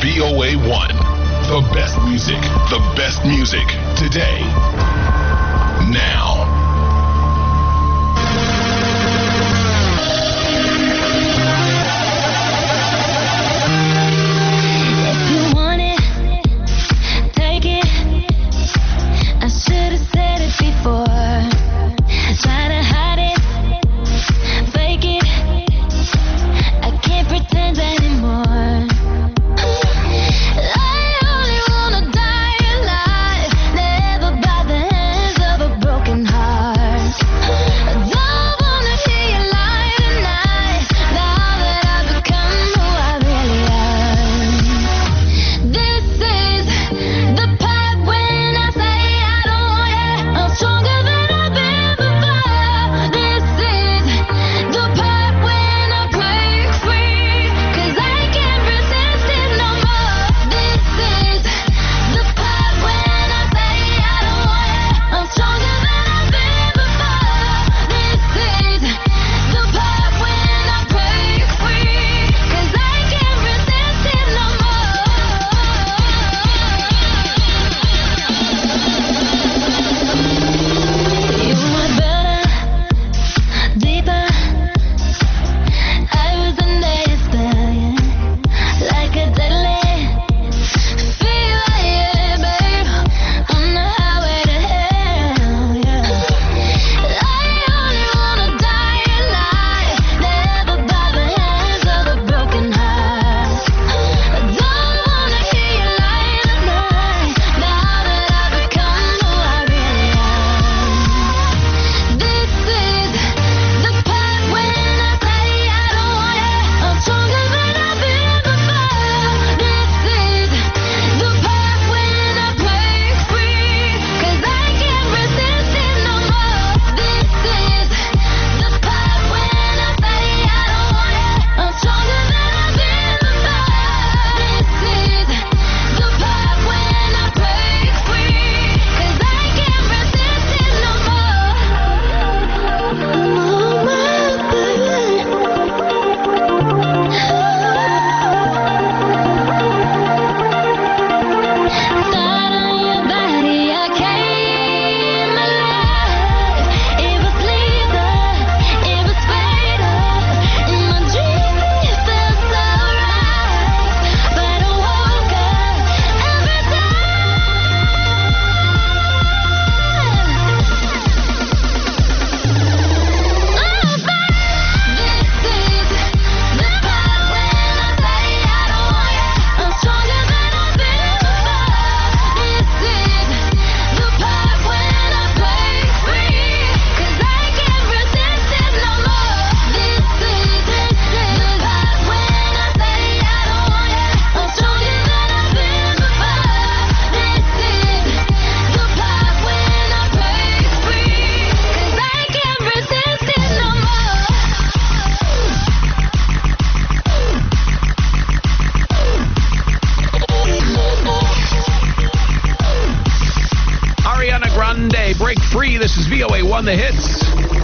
VOA1. The best music. The best music. Today. Now. If you want it, take it. I should have said it before. Try to hide it, fake it. I can't pretend anymore. I only wanna die alive, never by the hands of a broken heart. I don't wanna hear you lie tonight, now that I've become who I really am. This is the part when I say I don't want it. I'm stronger than I've been before. This is the part when I break free, 'cause I can't resist it no more. This is the part when I say I don't want it. I'm stronger than I've been before. This is the part when I break free, 'cause I can't resist it no more. You were better, deeper. I was under your spell, yeah. Like a deadly fever, yeah, babe. On the highway to hell, yeah. I only wanna die alive, never by the hands of a broken heart. I don't wanna hear you lie tonight, now that I've become who I really am. This is the part when I say I don't want it. I'm stronger than I've been before. This is the part when I break free, 'cause I can't resist it no more. This is the part when I say I don't want it. I'm stronger than I've been before. This is the part when I break free, 'cause I can't resist it no more. Oh, my baby. Start on your body, I came alive. It was lethal, it was fatal. In my dreams it felt so right, but I woke up every Ariana Grande, Break Free. This is VOA1, The Hits.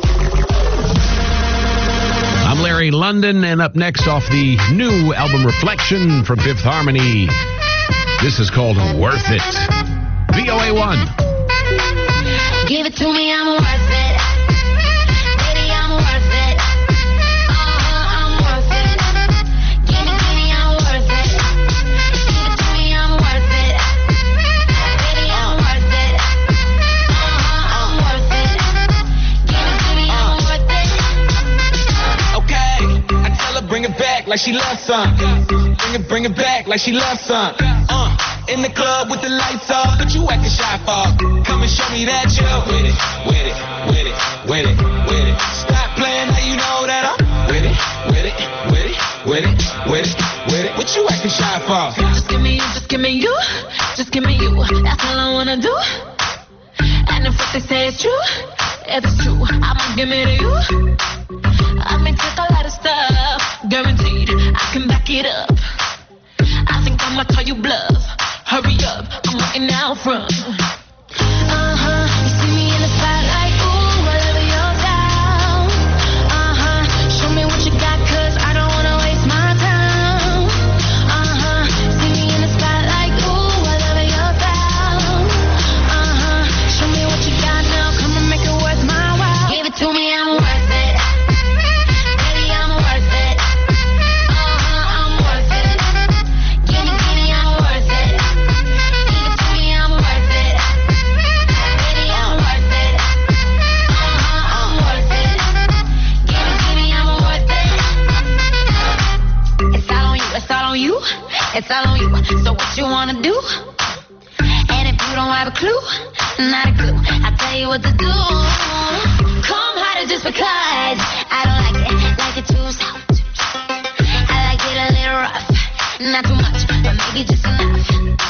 I'm Larry London, and up next off the new album Reflection from Fifth Harmony, this is called Worth It. VOA1. Give it to me, I'm worth it. Baby, I'm worth it. I'm worth it. Give me, I'm worth it. Give it to me, I'm worth it. Baby, I'm worth it. I'm worth it. Give it to me, I'm worth it. Okay, I tell her bring it back like she loves some. Bring it back like she loves some. In the club with the lights off, but you acting shy for. Come and show me that you're with it, with it, with it, with it, with it. Stop playing, now you know that I'm with it, with it, with it, with it, with it, with it. What you acting shy for? Just give me you, just give me you, just give me you. That's all I wanna do. And if what they say is true, if it's true, I'ma give it to you. I may take a lot of stuff, guaranteed I can back it up. I think I'ma call you bluff. Hurry up, I'm waiting out front. You see me in the spotlight, ooh, whatever you're down. Show me what you got, 'cause I don't wanna waste my time. See me in on you. It's all on you. So what you wanna do? And if you don't have a clue, not a clue, I'll tell you what to do. Come harder just because I don't like it too soft. I like it a little rough, not too much, but maybe just enough.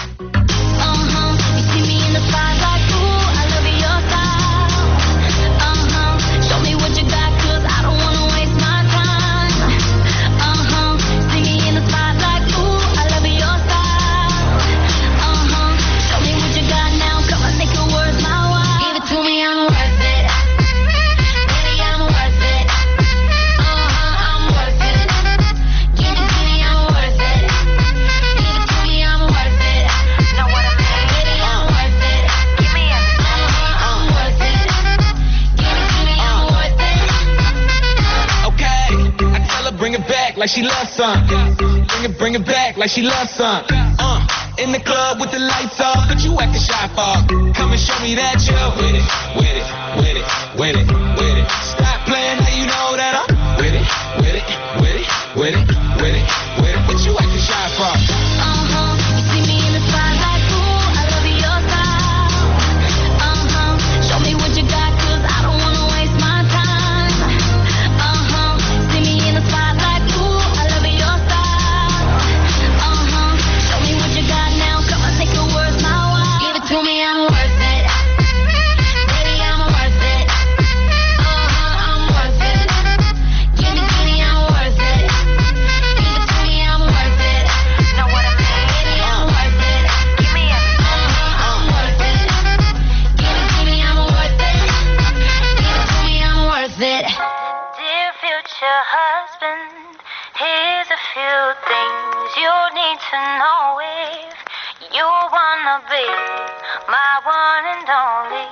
You see me in the spotlight, ooh, I love your style. Show me what you got, 'cause I don't wanna waste my time. See me in the spotlight, ooh, I love your style. Show me what you got now, come on, make it worth my while. Give it to me, I'm worth it. Baby, I'm worth it. I'm worth it. Give it to me, I'm worth it. Give it to me, I'm worth it. Know what I mean? Baby, I'm worth it. Give me everything. I'm worth it. Give it to me, I'm worth it. Okay, I tell her bring it back like she loves some. Bring it back like she loves some. In the club with the lights off, but you acting shy for. Come and show me that you're with it, with it, with it, with it, with it. Stop playing, now you know that I'm with it, with it, with it, with it, with it, with it. What you acting shy for? You see me in the spotlight, ooh, I love your style. Show me what you got, 'cause I don't wanna waste my time. See me in the spotlight, ooh, I love your style. Show me what you got now, come on, make it worth my while. Give it to me, I'm worth it. Baby, I'm worth it. I'm worth it. Give it to me, I'm worth it. Give it to me, I'm worth it. Know what I mean? Baby, I'm worth it. Give me everything. I'm worth it. Give it to me, I'm worth it. Give it to me, I'm worth it. Dear future husband, here's a few things you need to know if you wanna be my one and only,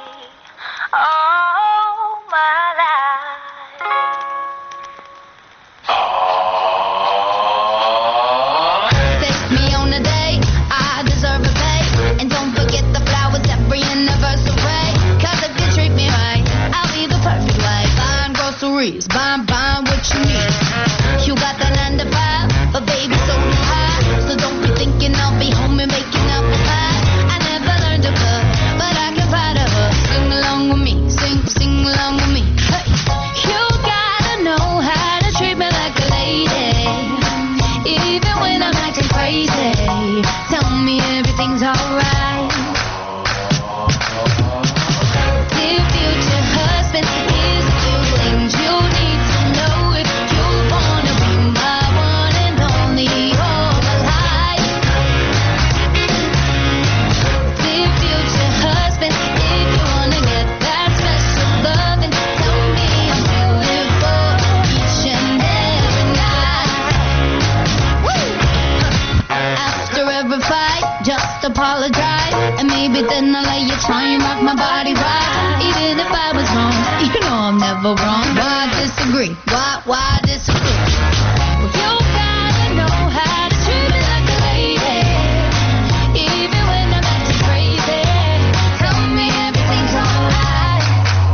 all my life. Take me on a date, I deserve a pay. And don't forget the flowers every anniversary. 'Cause if you treat me right, I'll be the perfect wife. Buying groceries, buying what you need. You got the 9 to 5, but baby, so do I. So don't be thinking I'll be home and making up a pie. I never learned to cook, but I can find a hook. Sing along with me, sing along with me. Hey, you gotta know how to treat me like a lady, even when I'm acting crazy. Tell me everything's alright. Dear future husband, here's a few things you need to know if you wanna be my one and only, all my life. Dear future husband, if you wanna get that special loving, tell me I'm beautiful each and every night. Woo! After every fight, just apologize, and maybe then I'll let you try and rock my body right. Even if I was wrong, you know I'm never wrong. Why disagree? Why disagree? Well, you gotta know how to treat me like a lady, even when I'm acting crazy. Tell me everything's alright.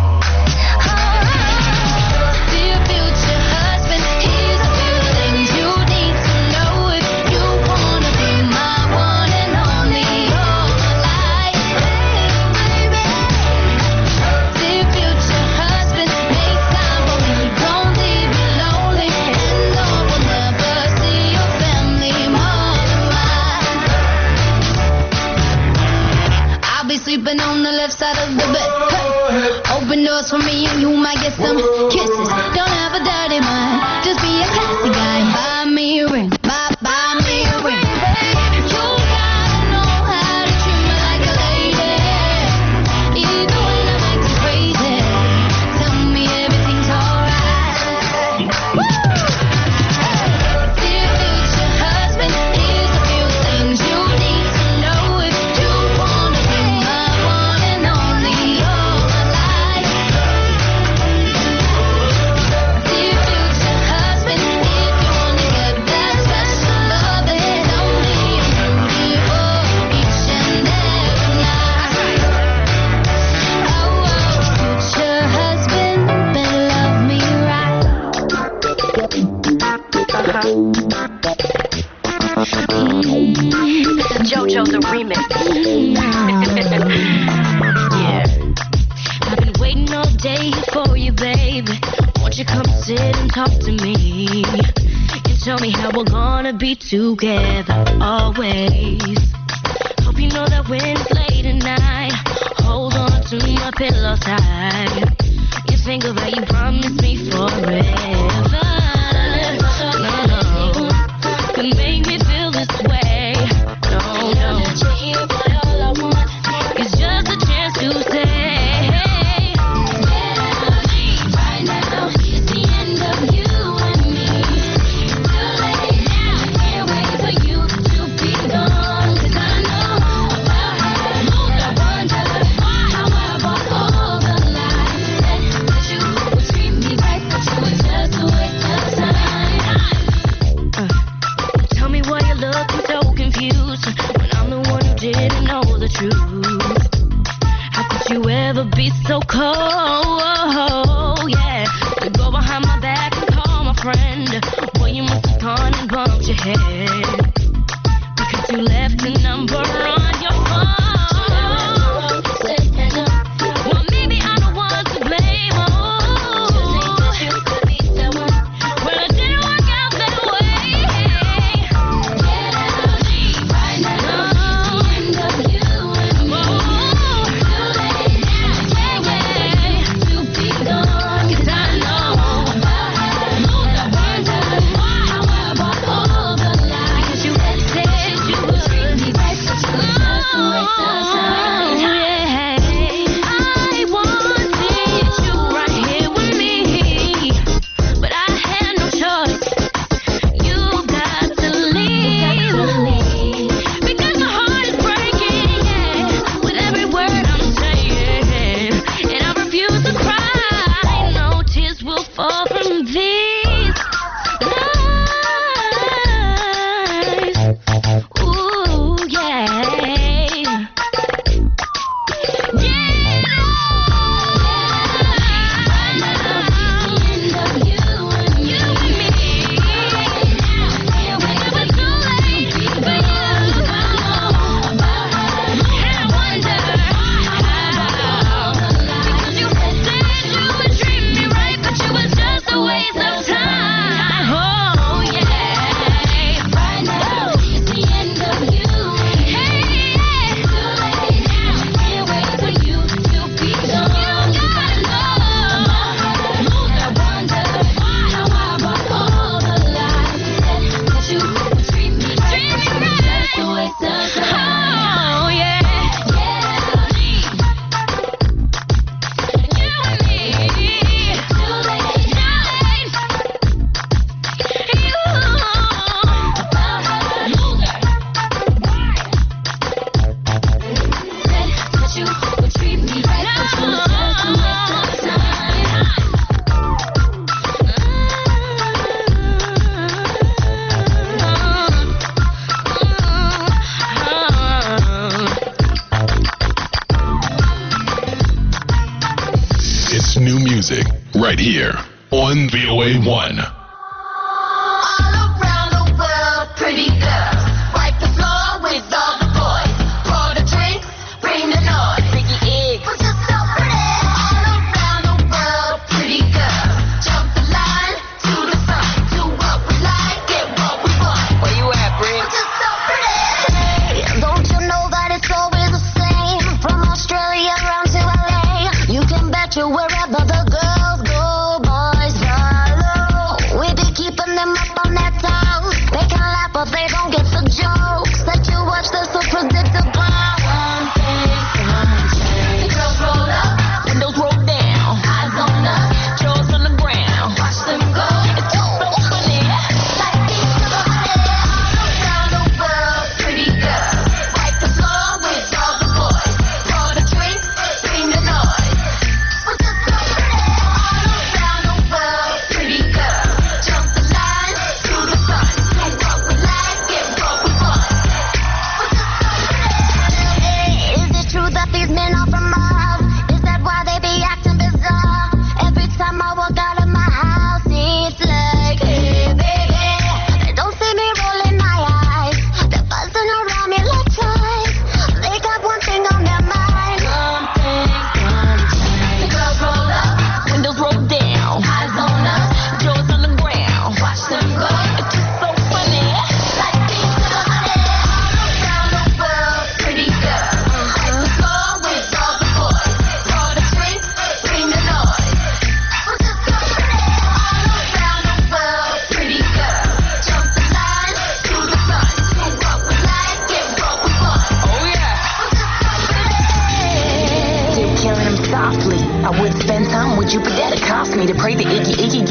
Dear future husband, here's a few things you need to know if you wanna be my one and only, all my life. Dear future husband, make time for me, don't leave me lonely, and no one never see your family more than mine. I'll be sleeping on the left side of the bed. Hey, open doors for me and you might get some kisses. Don't have a dirty mind, just be a classy guy. Buy me a ring, buy me a ring. You gotta know how to treat me like a lady, even when I'm acting crazy. Tell me everything's alright. Dear future husband, here's a few things you need to know if you wanna be my one and only, all my life. JoJo the remix. Yeah. I've been waiting all day for you, baby. Won't you come sit and talk to me? And tell me how we're gonna be together always. Hope you know that when it's late at night, hold on to my pillow tight. You think about you promised me forever. No, could make me feel this way. No. But all I want is just a chance to say, right now, it's the end of you and me. Too late now, can't wait for you to be gone. 'Cause I know about how I wonder how I bought all the lies that you would treat me right, but you were just a waste of time. Tell me why you're looking so confused when I'm the one who didn't know the truth. How could you ever be so cold? Yeah, you go behind my back and call my friend. Boy, you must have gone and bumped your head because you left the number on your phone. Well, maybe I'm the one to blame. Well, it didn't work out that way. Right now, it's the end of you and me. Too late now, can't wait to be gone. 'Cause I know about how I wonder how I bought all the lies. Because you had said you would treat me right, but you were just a waste of time. I wanted you right here with me, but I had no choice. You got to leave because my heart is breaking, yeah, with every word I'm saying, and I refuse to cry. No tears will fall from these lies. Ooh, yeah. It's new music right here on VOA1. All around the world, pretty girls. Wipe the floor with all the boys. Pour the drinks, bring the noise. Freaky eggs. We're just so pretty. All around the world, pretty girls. Jump the line to the front. Do what we like, get what we want. Where you at, Bree? We're just so pretty. Hey, don't you know that it's always the same? From Australia around to LA. You can bet you wherever the girls go, boys follow.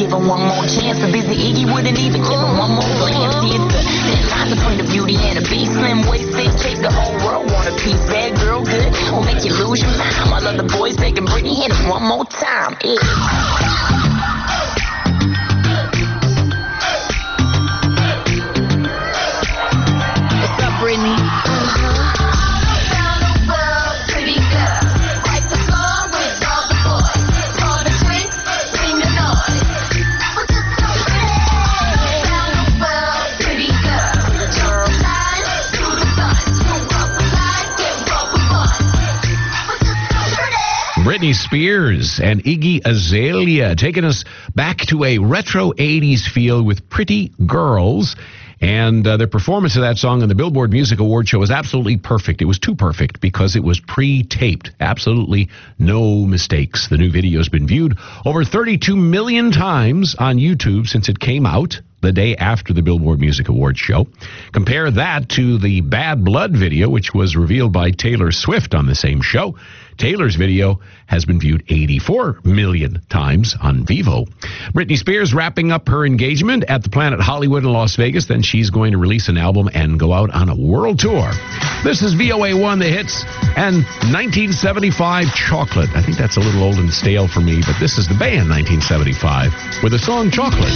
give him one more chance. The busy Iggy wouldn't even give him one more glance. See, it's the thin line between the beauty and the beast. Slim waisted chick, the whole world want a piece. Bad girl, good, will make you lose your mind. All of the boys begging Britney, hit him one more time. Yeah. What's up, Britney? Britney Spears and Iggy Azalea taking us back to a retro 80s feel with Pretty Girls. And their performance of that song on the Billboard Music Award show was absolutely perfect. It was too perfect because it was pre-taped. Absolutely no mistakes. The new video has been viewed over 32 million times on YouTube since it came out the day after the Billboard Music Awards show. Compare that to the Bad Blood video, which was revealed by Taylor Swift on the same show. Taylor's video has been viewed 84 million times on Vivo. Britney Spears wrapping up her engagement at the Planet Hollywood in Las Vegas. Then she's going to release an album and go out on a world tour. This is VOA1, the hits, and 1975 Chocolate. I think that's a little old and stale for me, but this is the band 1975 with the song Chocolate.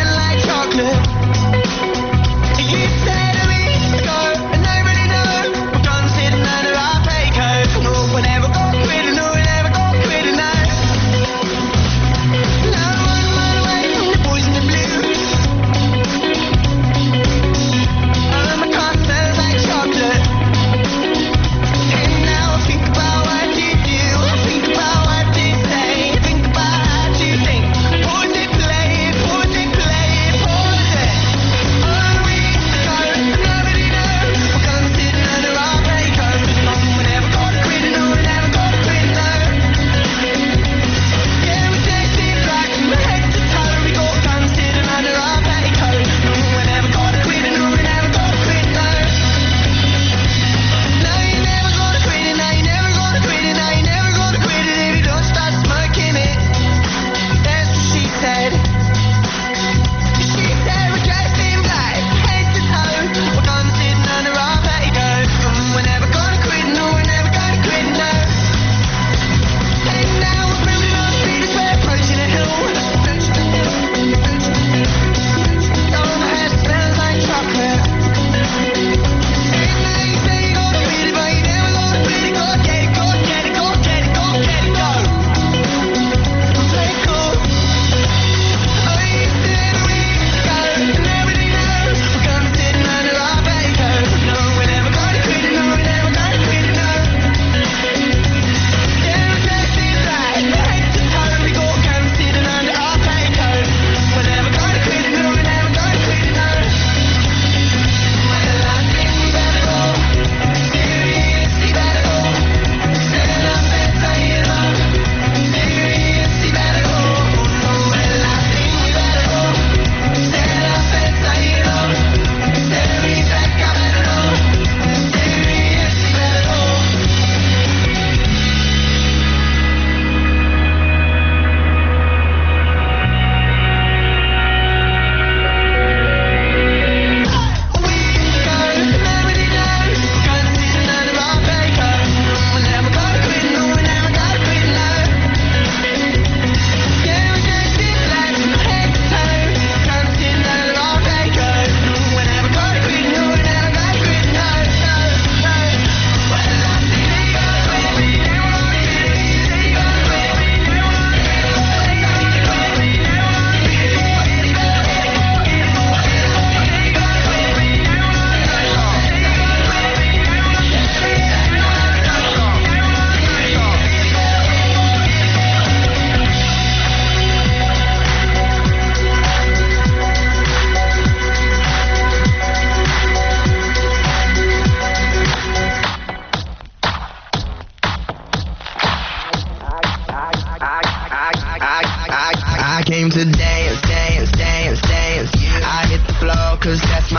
You said to me, go, and I really know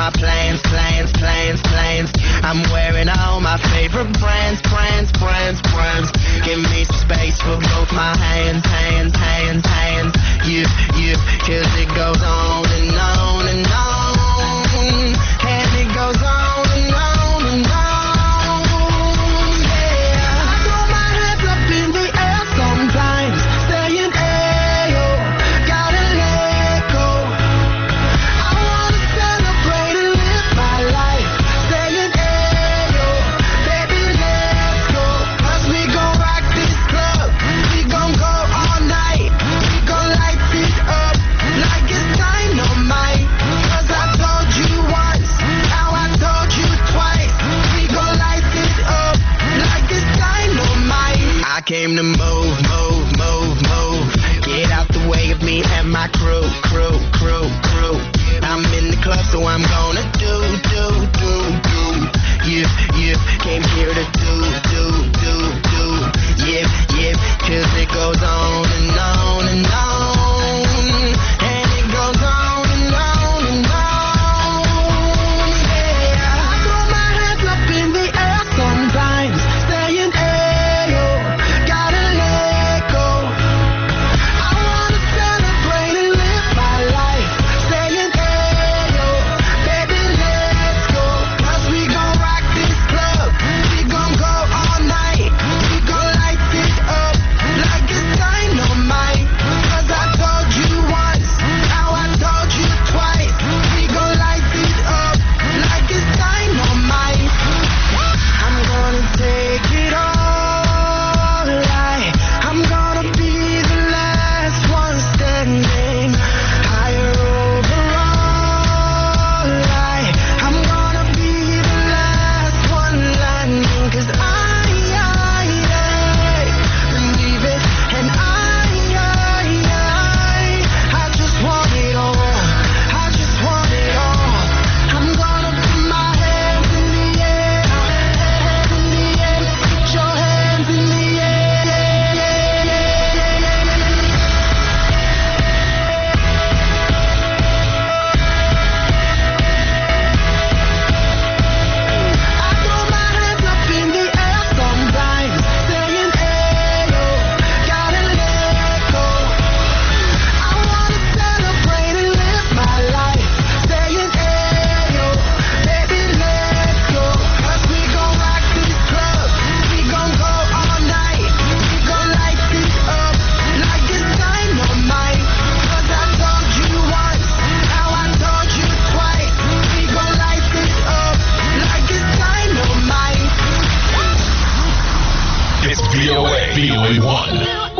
my plans. I'm wearing all my favorite brands. Give me some space for both my hands. Yeah, 'cause it goes on and on and on. And it goes on and on and on. Yeah, I throw my hands up in the air sometimes, saying, ayo, gotta let go. I wanna celebrate and live my life, saying, ayo, baby, let's go. 'Cause we gon' rock this club, we gon' go all night, we gon' light it up like it's dynamite. 'Cause I told you once, now I told you twice, we gon' light it up like it's dynamite. I came to move. Get out the way of me and my crew. I'm in the club, so I'm gonna do. Yeah, came here to do. Yeah, 'cause it goes on and on and on. And it goes on and on and on. Yeah, I throw my hands up in the air sometimes, saying, ayo, gotta let go. I wanna celebrate and live my life, saying, ayo, baby, let's go. 'Cause we gon' rock this club, we gon' go all night, we gon' light it up like it's dynamite. 'Cause I told you once, now I told you twice, we gon' light it up like it's dynamite. I'm gonna take it all, I'm gonna be the last one standing, higher overall, I'm gonna be the last one landing. 'Cause I believe it, and I just want it all, I just want it all. I'm gonna put my hands in the air, put your hands in the air. I throw my hands up in the air sometimes, saying, ayo, gotta let go. I wanna celebrate and live my life, saying, ayo, baby, let's go. 'Cause we gon' rock this club, we gon' go all night, we gon' light it up like it's dynamite. 'Cause I told you once, now I told you twice, we gon' light it up like it's dynamite. It's VOA VOA1.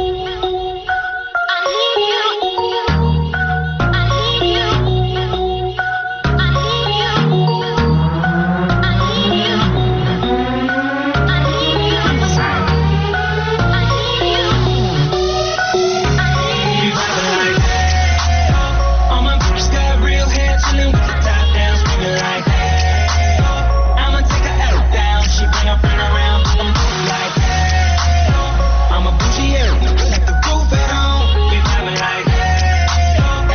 All my bitches got real hair, chillin' with the top down, screaming like, hey, I'ma take her L down. She bring her friend around, I'm moving like, hey, I'm a bougie, like the roof at home. We vibing like, hey,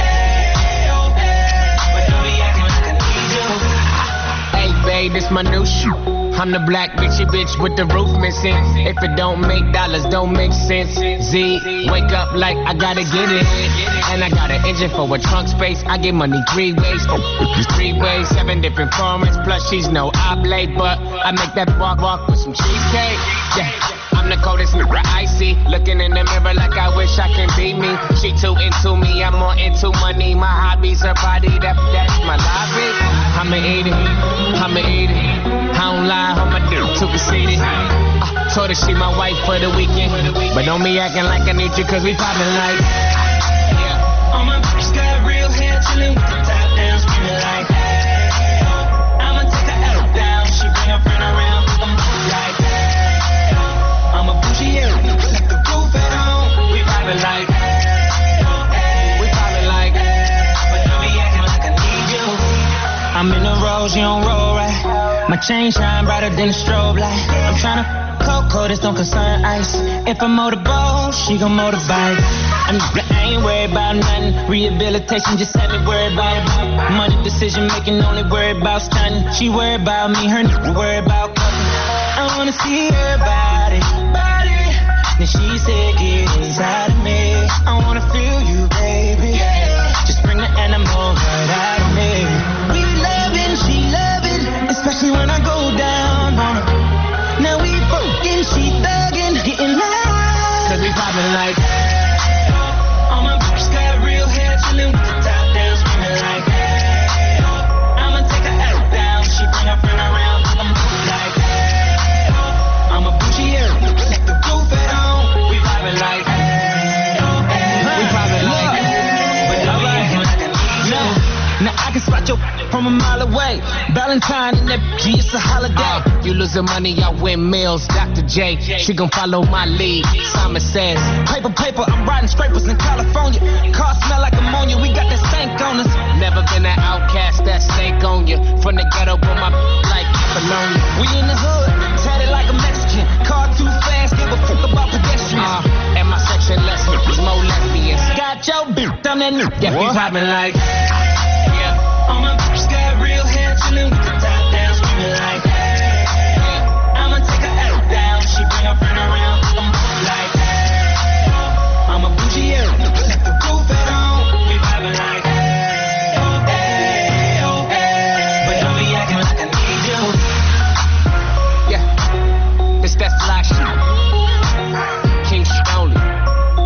but don't be acting like I need you. Hey, babe, this my new shoe. I'm the black bitchy bitch with the roof missing. If it don't make dollars, don't make sense. Z, wake up like I gotta get it. And I got an engine for a trunk space. I get money 3 ways. 3 ways, 7 different formats. Plus she's no oblate, but I make that walk with some cheesecake. Yeah. I'm the coldest nigga I see. Looking in the mirror like I wish I can be me. She too into me, I'm more into money. My hobbies, her body, that's my lobby. I'ma eat it. I don't lie, I'ma do too conceited. Told her she my wife for the weekend. But don't be acting like I need you, 'cause we poppin' like. All my bitches got real hair, chillin' with the top down, screaming like, hey, I'ma take her L down. She bring her friend around, I'm moving like, hey, I'm a bougie, like the roof at home. We vibing like, but don't be acting like I need you. I'm in the rose, you don't roll right. My chain shine brighter than a strobe light. I'm tryna cold, this don't concern ice. If I motorboat, she gon' motorbike. I ain't worried about nothing. Rehabilitation just had me worried about money. Decision making only worried about stunning. She worried about me, her nigga worried about cuffing. I wanna see her body. Then she said, get inside of me. I wanna feel you, baby. Just bring the animal right out of me. We loving, she loving, especially when I go down on her. Now we fucking, she thugging, getting loud. Cause we poppin' like all my bitches got real hair, chillin' with the top down, screamin' like I'ma take her out down, she bring her friend around, I'm like I'm a bougie air, let the roof at home. We poppin' like we poppin' like but alright, now I can spot your from a mile away. Valentine and that G, it's a holiday. You losing money, I win meals. Dr. J, she gon' follow my lead. Simon says, paper, I'm riding scrapers in California. Car smell like ammonia, we got that stank on us. Never been an outcast, that snake on you. From the ghetto, put my like Bologna. We in the hood, tatted like a Mexican. Car too fast, give a fuck about pedestrians. And my section less, it's more lesbians. Got your bitch down that new. Yeah, we poppin' like all my bitches got real hair, chillin' with the top down, screamin' like I'ma take her out down, she bring her friend around, I'm like I'm a bougie air, let the roof at home. We poppin' like but don't be acting like I need you. Yeah, it's that fly shit, king shit only,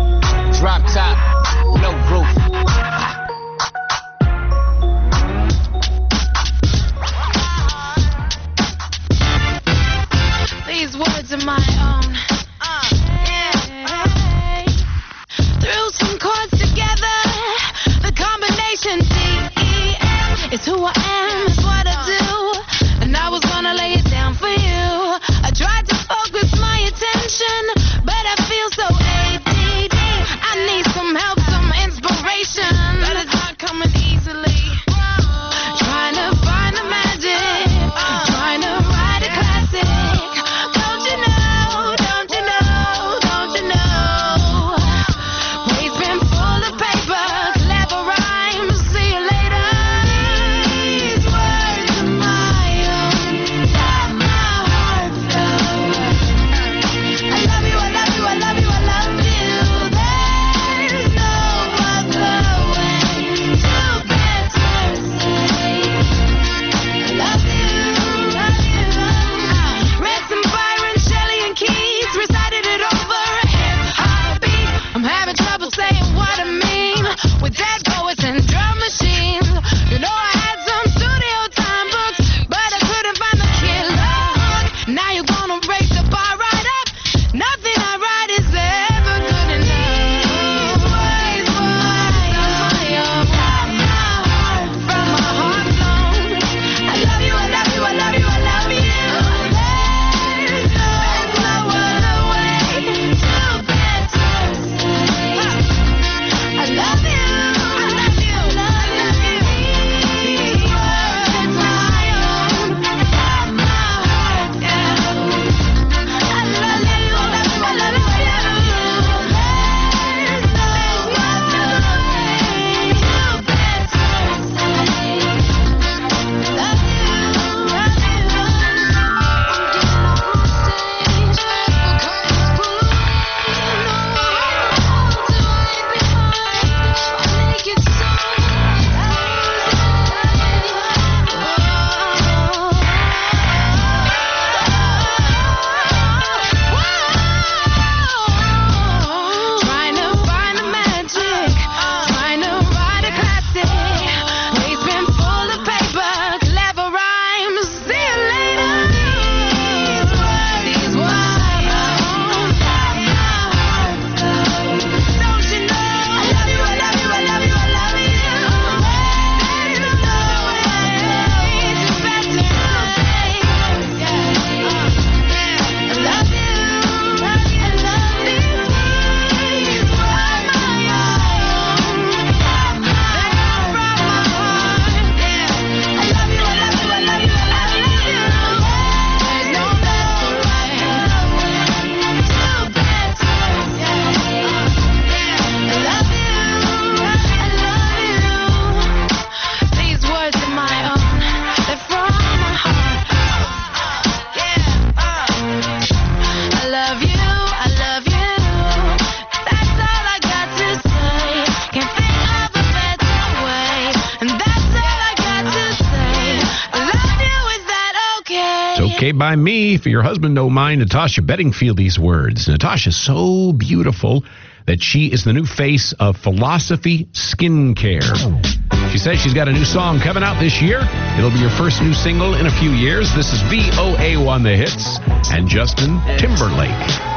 drop top, no roof. Made by me. For your husband don't mind, Natasha Bedingfield these words. Natasha's so beautiful that she is the new face of Philosophy Skincare. She says she's got a new song coming out this year. It'll be your first new single in a few years. This is VOA1 The Hits and Justin Timberlake.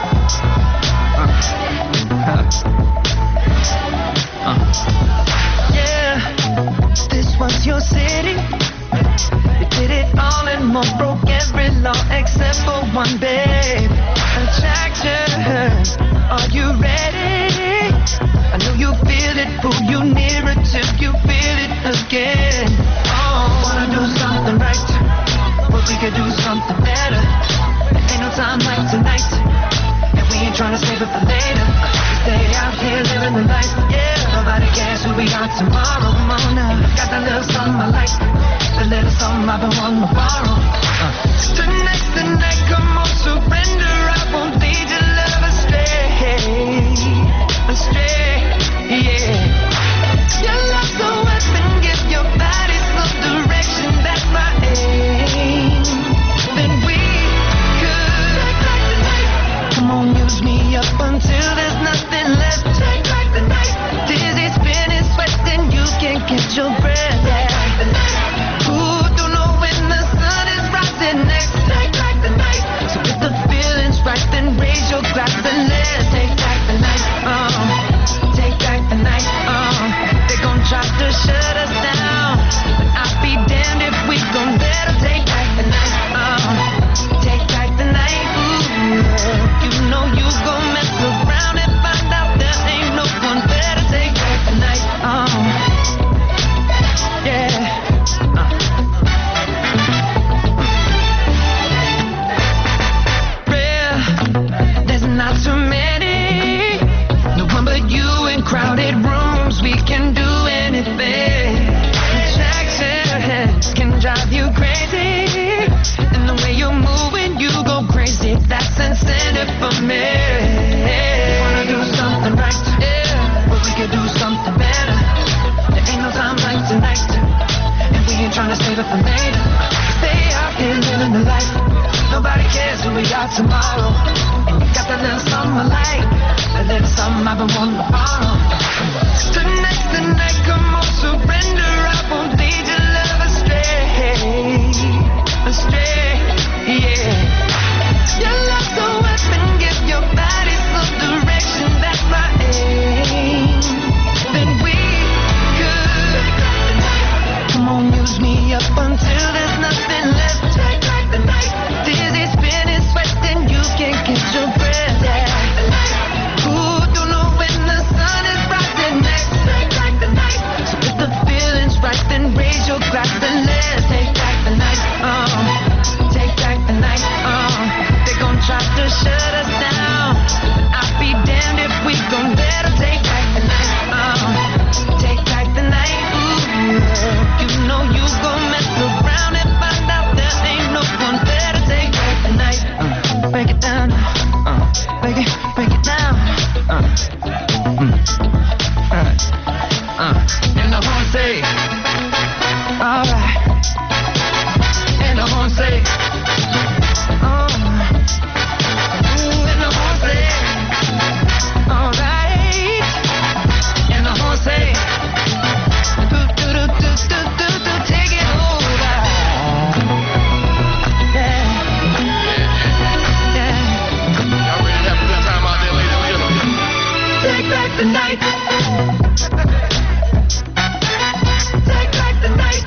Yeah, this was your city. You did it all and more, broke every law except for one, babe. Attraction, are you ready? I know you feel it, pull you nearer till you feel it again. Oh, wanna do something right, but we could do something better. There ain't no time like tonight, and we ain't trying to save it for later. We stay out here living the life, yeah. Nobody cares who we are tomorrow morning. Got that little something I like, the little something I've been wanting to borrow. Tonight's the night, come on, surrender. I won't lead your love astray, astray, yeah. Your love's a weapon, give your body some direction. That's my aim. Then we could take back the night. Come on, use me up until there's nothing left. Take back the night. Dizzy, spinning, sweating, you can't catch your breath. Yeah. Ooh, don't know when the sun is rising next. Take back the night. So if the feeling's right, then raise your glass and let's take back the night. Take back the night. They gon' try to shut us down, but I'll be damned if we gon' let 'em take back the night. Take back the night. Ooh, you know you gon' mess around and find out there ain't no one better. Take back the night. Yeah. There's not too many, no one but you in crowded rooms. We can do anything. Attraction can drive you crazy, and the way you're moving, you go crazy. That's incentive for me. Wanna do something right, yeah, but we could do something better. There ain't no time like tonight, and we ain't trying to save it for later. Stay out here living the life. Nobody cares who we are tomorrow. And you got that little something I like, that little something I've been wanting to borrow. Tonight's the night, come on, surrender. I won't lead your love astray, astray, yeah. Your love's a weapon, give your body some direction. That's my aim. Then we could come on, use me up until there's nothing left. Take back the night. Dizzy, spinning, sweating, you can't catch your breath. Yeah. Ooh, don't know when the sun is rising next. Take back the night. So if the feeling's right, then raise your glass and let's take back the night. Take back the night. They gon' try to shut us down. I'll be damned if we gon' let 'em take back the night. Take back the night. Ooh, you know you gon' mess around and find out there ain't no one better. Take back the night. Break it down. Break it down. And the horn say, alright. And the horn say, and the horn say, alright. And the horn say, take it over. Yeah. Y'all ready to have a good time out there, ladies and gentlemen? Take back the night. Take back the night.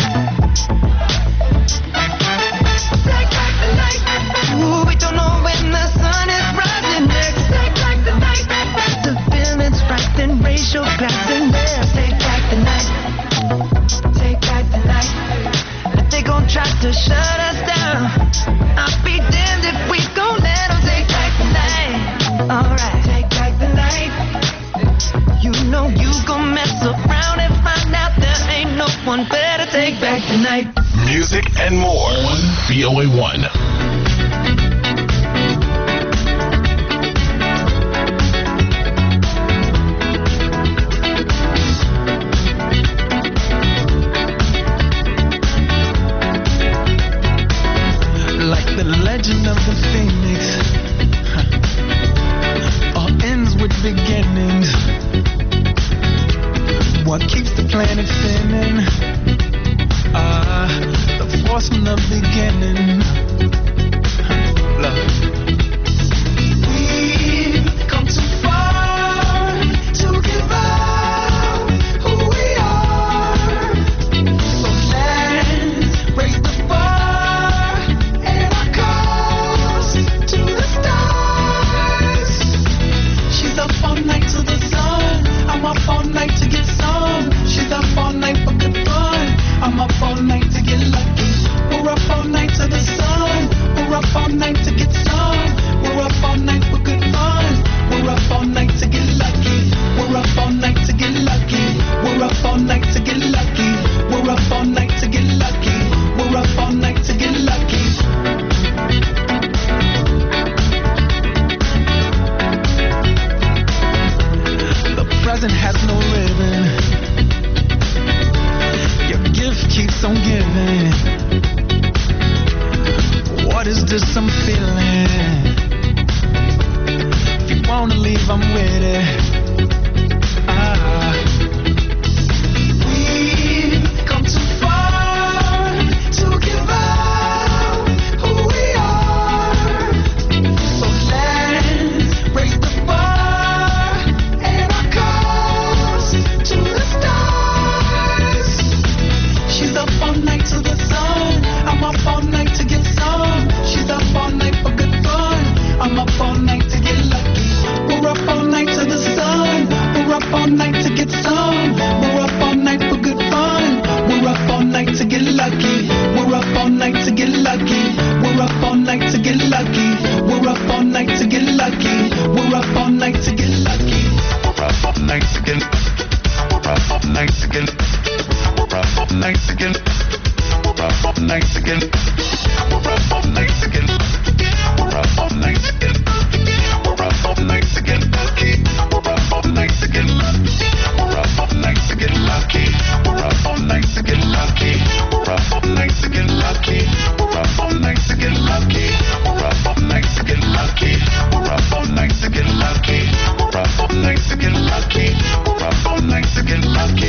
Take back the night. Ooh, we don't know when the sun is rising next. Take back the night. The feeling's right, then raise your glass and let's take back the night. Take back the night. If they gon' try to shut us down, I'll be damned if we gon' let 'em take back the night. Alright, take back the night. You know you gon' mess around and find out there ain't no one better. Take back the night. Music and more on VOA1. Like the again. We're up all night again. We're up all night again. We're up all night again. We're up all night again. We're up all night again. Lucky. We're up all night again. Lucky. We're up all night again. Lucky. We're up all night again. Lucky. We're up all night again. Lucky. We're up all night again. Lucky. We're up all night again. Lucky. We're up all night again. Lucky.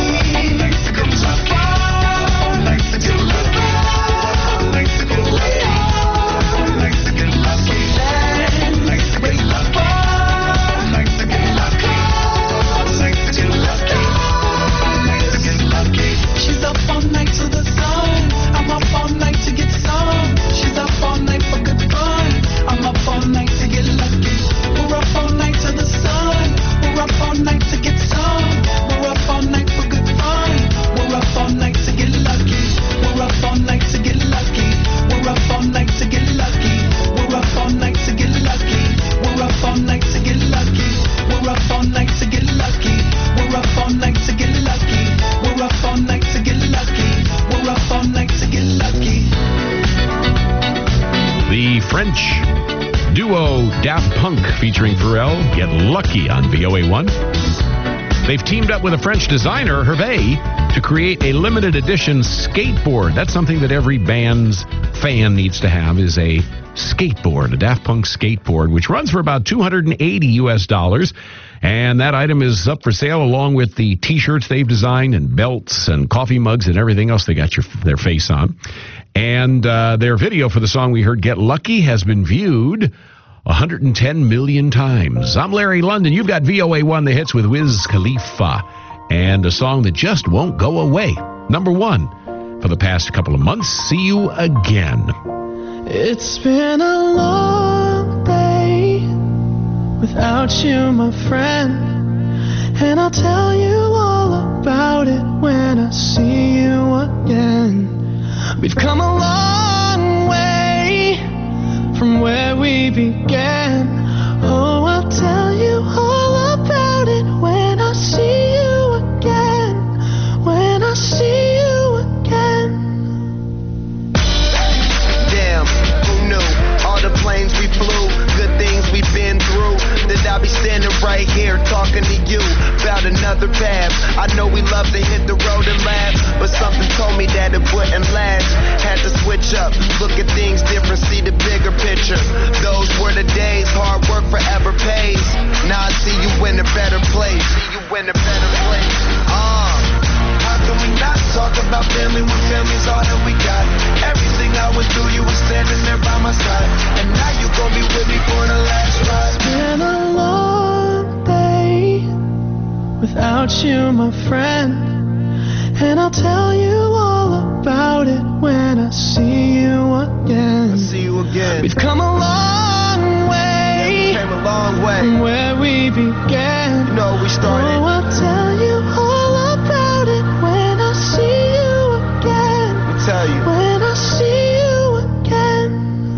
She's up all night to the sun. I'm up all night to get some. She's up all night for good fun. I'm up all night to get lucky. We're up all night to the sun. We're up all night to get some. We're up all night for good fun. We're up all night to get lucky. We're up all night to get lucky. We're up all night to get lucky. We're up all night to get lucky. We're up all night to get lucky. We're up all night to get lucky. We're up all night to get lucky. We're up all night to get lucky. We're up all night to get lucky. The French duo Daft Punk featuring Pharrell, Get Lucky on VOA1. They've teamed up with a French designer, Hervé, to create a limited edition skateboard. That's something that every band's fan needs to have, is a skateboard, a Daft Punk skateboard, which runs for about $280. And that item is up for sale along with the T-shirts they've designed and belts and coffee mugs and everything else they got their face on. And their video for the song we heard, Get Lucky, has been viewed 110 million times. I'm Larry London. You've got VOA1 The Hits with Wiz Khalifa, and a song that just won't go away. Number one for the past couple of months. See You Again. It's been a long day without you, my friend, and I'll tell you all about it when I see you again. We've come a long way from where we began. Oh, I'll tell you all about it when I see you again. When I see you again. Damn, who knew? All the planes we flew, good things we've been through. That I'll be standing right here talking to you about another path. I know we love to hit the road and laugh, but something told me that it wouldn't last. Had to switch up, look at things different, see the bigger picture. Those were the days, hard work forever pays. Now I see you in a better place. See you in a better place. How can we not talk about family when family's all that we got? Everything I went through, you were standing there by my side, and now you gon' be with me for the last ride. It's been a long day without you, my friend, and I'll tell you all about it when I see you again. I see you again. We've come a long way, came a long way from where we began. You know we started. Oh, I'll tell you all about it when I see you again. I'll tell you. When I see you again.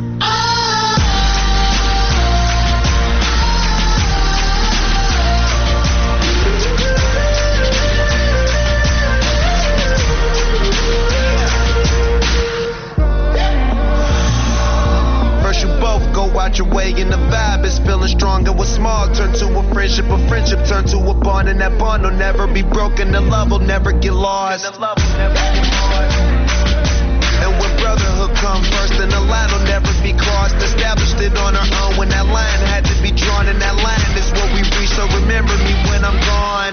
First you both go out your way and the vibe is feeling stronger. What's small turn to a friendship turn to a bond, and that bond will never be broken. The love will never get lost. And when brotherhood comes first, then the line will never be crossed. Established it on our own when that line had to be drawn, and that line is what we reach. So remember me when I'm gone.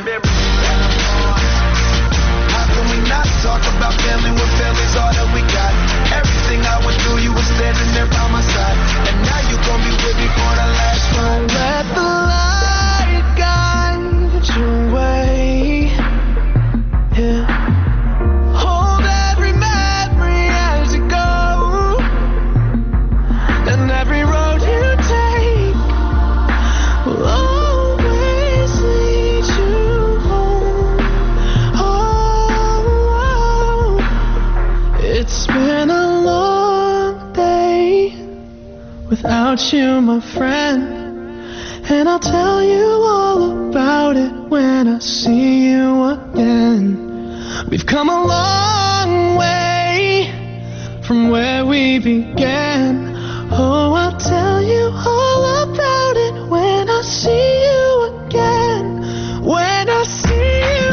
How can we not talk about family when family's all that we got? Everything I went through, you were standing there by my side, and now you gon' be with me for the last ride. Let the light guide your way. Yeah. Hold every memory as you go, and every road you take will always lead you home. Oh, it's been a long day without you, my friend, and I'll tell you all about it when I see you again. We've come a long way from where we began. Oh, I'll tell you all about it when I see you again. When I see you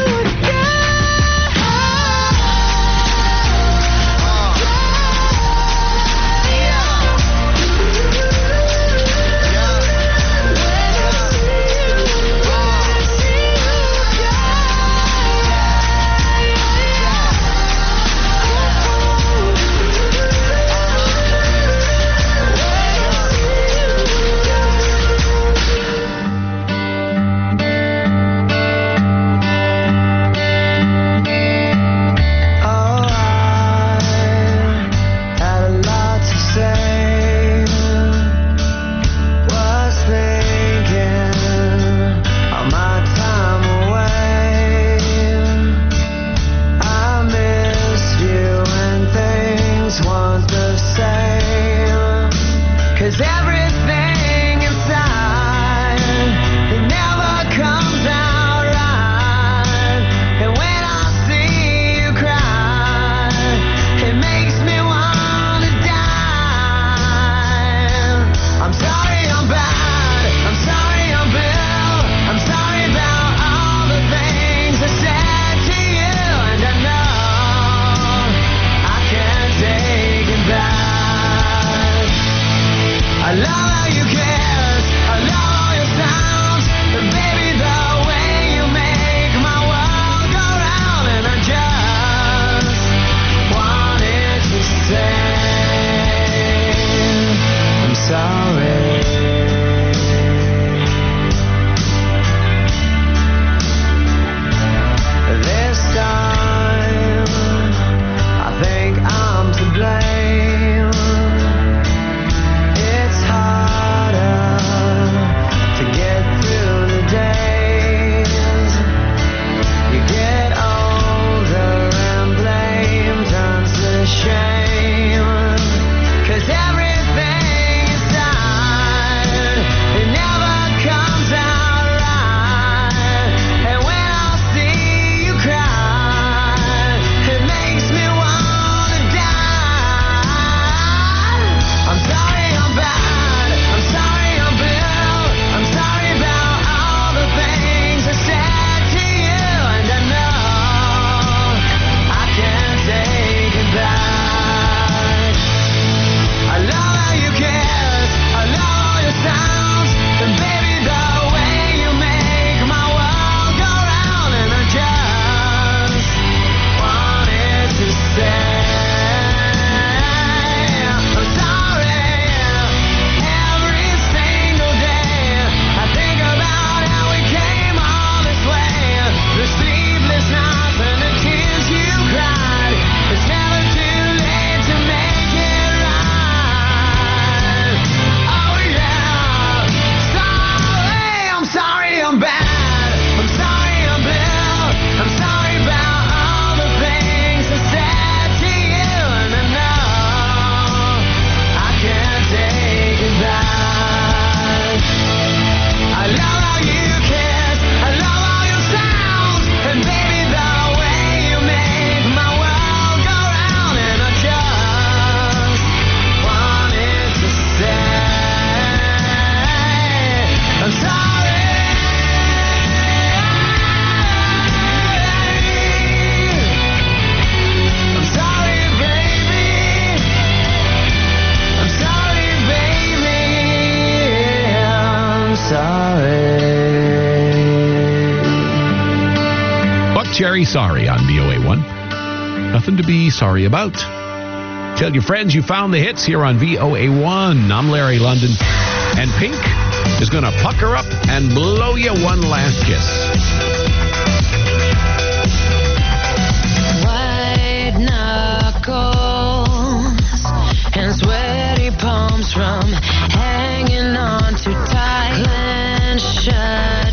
Cherry Sorry on VOA1. Nothing to be sorry about. Tell your friends you found the hits here on VOA1. I'm Larry London. And Pink is going to pucker up and blow you one last kiss. White knuckles and sweaty palms from hanging on too tight. Clenched shut.